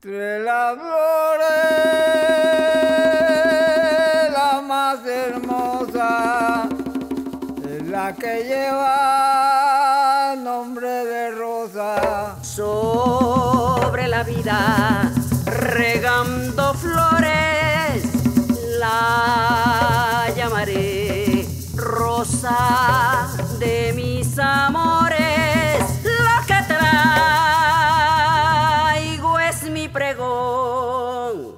Entre las flores, la más hermosa es la que lleva nombre de rosa. Sobre la vida, regando flores, la llamaré rosa de mis amores. Lo que traigo es mi pregón.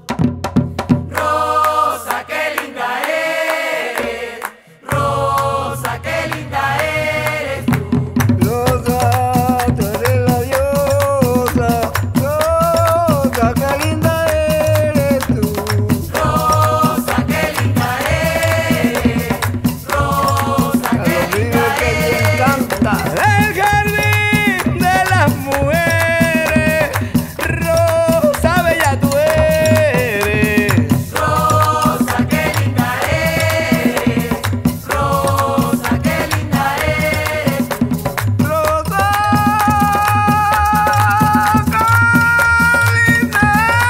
Rosa, qué linda eres. Rosa, qué linda eres tú. Rosa, tú eres la diosa. Rosa, qué linda eres tú. Rosa, qué linda eres. Rosa, qué linda eres. Canta. El jardín de las mujeres, rosa bella tú eres. Rosa, qué linda eres. Rosa, qué linda eres. Rosa, qué linda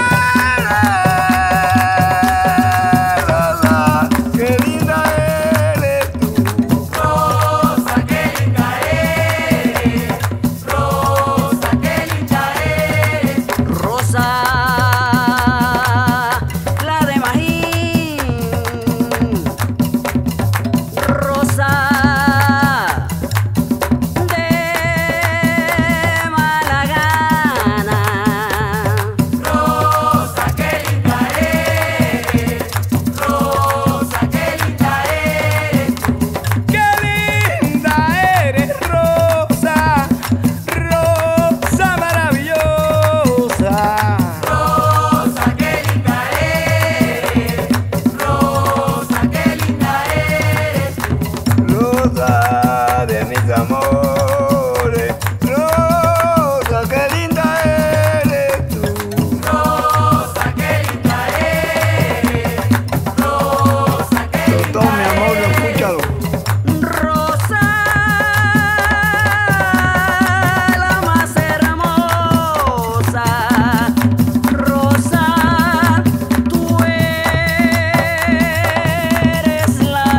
eres. Rosa, qué linda eres tú. Rosa, qué linda eres. Rosa, qué linda eres. Rosa, la de Magín. Rosa de mala gana. Rosa, qué linda eres. Rosa, qué linda eres. Qué linda eres, Rosa, Rosa maravillosa. Rosa, qué linda eres. Rosa, qué linda eres. Rosa de mis amores, Rosa, qué linda eres tú. Rosa, qué linda eres. Rosa, qué Todo mi amor, escúchalo. Rosa, la más hermosa. Rosa, tú eres la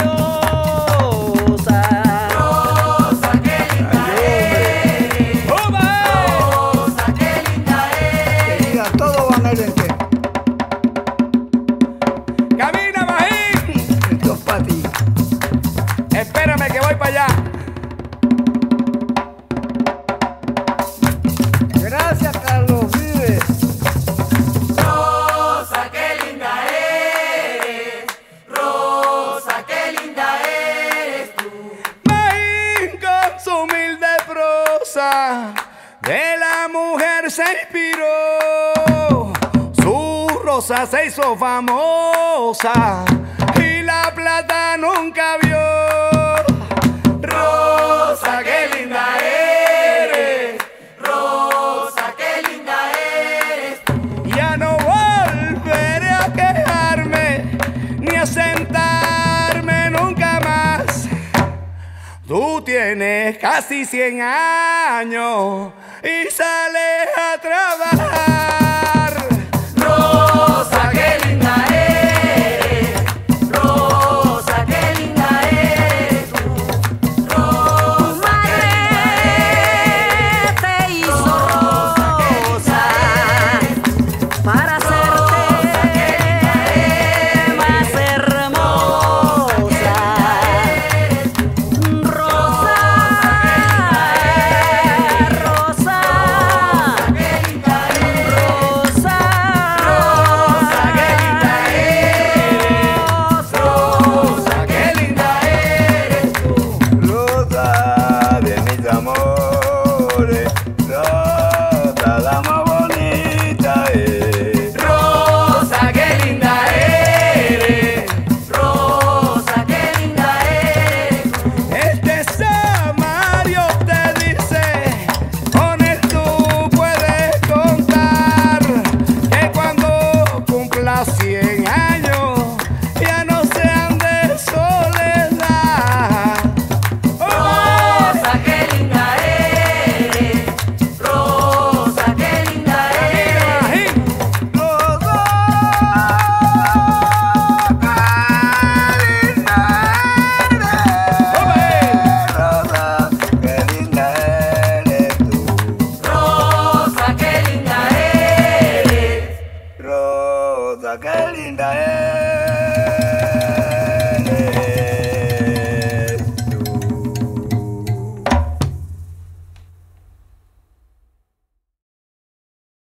diosa. Rosa, qué linda eres. ¡Oba! Rosa, qué linda eres. Mira, todo van a ir en qué. Camina, Magín. Esto es para ti. Espérame que voy para allá. Gracias, Carlos Vives. Rosa, qué linda eres. Rosa, qué linda eres tú. Magín con su humilde prosa de la mujer se inspiró. Su rosa se hizo famosa y la plata nunca vio. Rosa, qué linda eres. Rosa, qué linda eres. Ya no volveré a quejarme ni a sentarme nunca más. Tú tienes casi 100 años y sales a trabajar.